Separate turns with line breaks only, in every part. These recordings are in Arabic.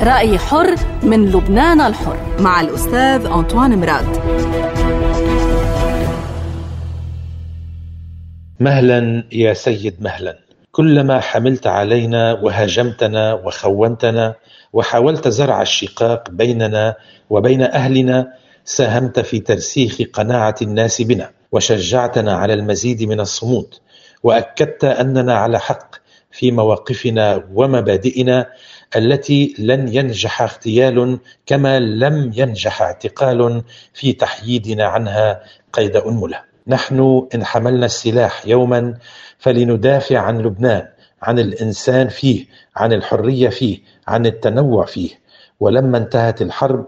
رأي حر من لبنان الحر
مع الأستاذ أنطوان مراد.
مهلا يا سيد مهلا، كلما حملت علينا وهاجمتنا وخونتنا وحاولت زرع الشقاق بيننا وبين أهلنا، ساهمت في ترسيخ قناعة الناس بنا وشجعتنا على المزيد من الصمود، وأكدت أننا على حق في مواقفنا ومبادئنا التي لن ينجح اغتيال كما لم ينجح اعتقال في تحييدنا عنها قيد أنملة. نحن إن حملنا السلاح يوما فلندافع عن لبنان، عن الإنسان فيه، عن الحرية فيه، عن التنوع فيه. ولما انتهت الحرب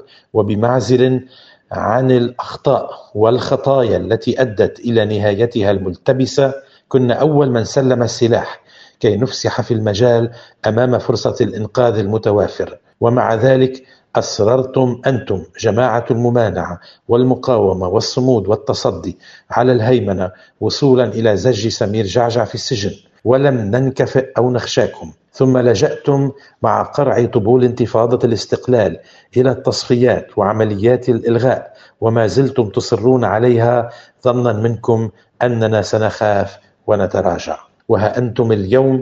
وبمعزل عن الأخطاء والخطايا التي أدت إلى نهايتها الملتبسة، كنا أول من سلم السلاح كي نفسح في المجال أمام فرصة الإنقاذ المتوافر. ومع ذلك أصررتم أنتم جماعة الممانعة والمقاومة والصمود والتصدي على الهيمنة وصولا إلى زج سمير جعجع في السجن، ولم ننكفئ أو نخشاكم. ثم لجأتم مع قرع طبول انتفاضة الاستقلال إلى التصفيات وعمليات الإلغاء، وما زلتم تصرون عليها ظنا منكم أننا سنخاف ونتراجع. وها أنتم اليوم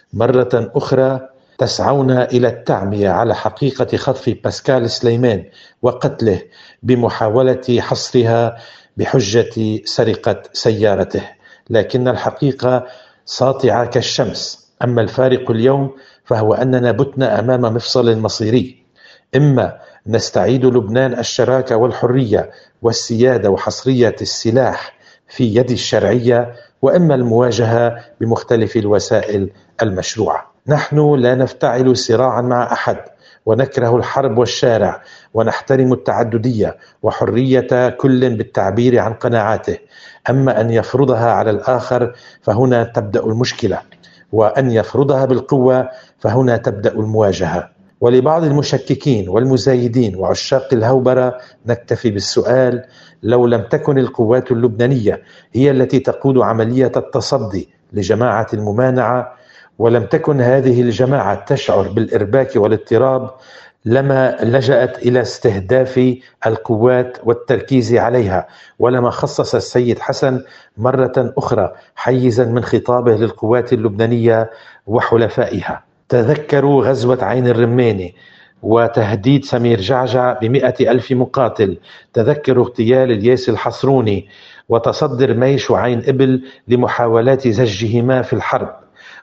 مرة أخرى تسعون إلى التعمية على حقيقة خطف باسكال سليمان وقتله بمحاولة حصرها بحجة سرقة سيارته، لكن الحقيقة ساطعة كالشمس. أما الفارق اليوم فهو أننا بتنا أمام مفصل مصيري، إما نستعيد لبنان الشراكة والحرية والسيادة وحصرية السلاح في يد الشرعية، وإما المواجهة بمختلف الوسائل المشروعة. نحن لا نفتعل صراعا مع أحد، ونكره الحرب والشارع، ونحترم التعددية وحرية كل بالتعبير عن قناعاته. أما أن يفرضها على الآخر فهنا تبدأ المشكلة، وأن يفرضها بالقوة فهنا تبدأ المواجهة. ولبعض المشككين والمزايدين وعشاق الهوبرة نكتفي بالسؤال: لو لم تكن القوات اللبنانية هي التي تقود عملية التصدي لجماعة الممانعة، ولم تكن هذه الجماعة تشعر بالإرباك والاضطراب، لما لجأت إلى استهداف القوات والتركيز عليها، ولما خصص السيد حسن مرة أخرى حيزا من خطابه للقوات اللبنانية وحلفائها. تذكروا غزوة عين الرماني وتهديد سمير جعجع ب100,000 مقاتل، تذكروا اغتيال الياس الحصروني وتصدر ميش وعين إبل لمحاولات زجهما في الحرب،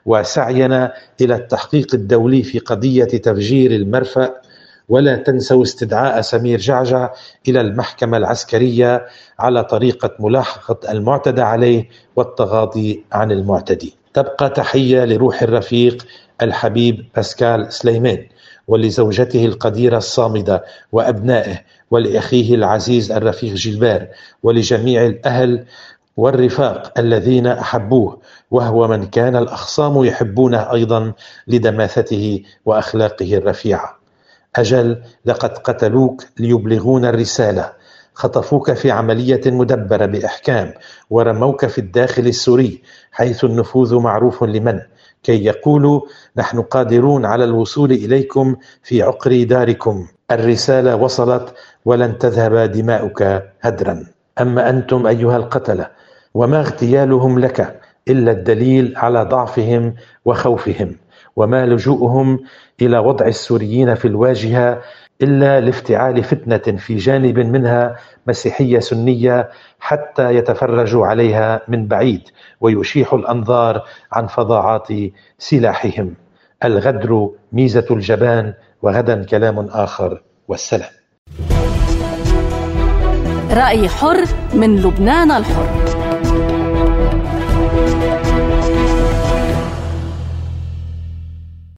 وسعينا إلى التحقيق الدولي في قضية تفجير المرفأ. ولا تنسوا استدعاء سمير جعجع إلى المحكمة العسكرية على طريقة ملاحقة المعتدى عليه والتغاضي عن المعتدي. تبقى تحية لروح الرفيق الحبيب باسكال سليمان، ولزوجته القديرة الصامدة وأبنائه، ولأخيه العزيز الرفيق جيلبير، ولجميع الأهل والرفاق الذين أحبوه، وهو من كان الأخصام يحبونه أيضا لدماثته وأخلاقه الرفيعة. أجل، لقد قتلوك ليبلغون الرسالة، خطفوك في عملية مدبرة بإحكام، ورموك في الداخل السوري حيث النفوذ معروف لمن، كي يقولوا نحن قادرون على الوصول إليكم في عقر داركم. الرسالة وصلت ولن تذهب دماؤك هدرا. أما أنتم أيها القتلة، وما اغتيالهم لك إلا الدليل على ضعفهم وخوفهم، وما لجوءهم إلى وضع السوريين في الواجهة إلا لافتعال فتنة في جانب منها مسيحية سنية حتى يتفرجوا عليها من بعيد ويشيحوا الأنظار عن فظاعات سلاحهم. الغدر ميزة الجبان، وغدا كلام آخر، والسلام.
رأي حر من لبنان الحر.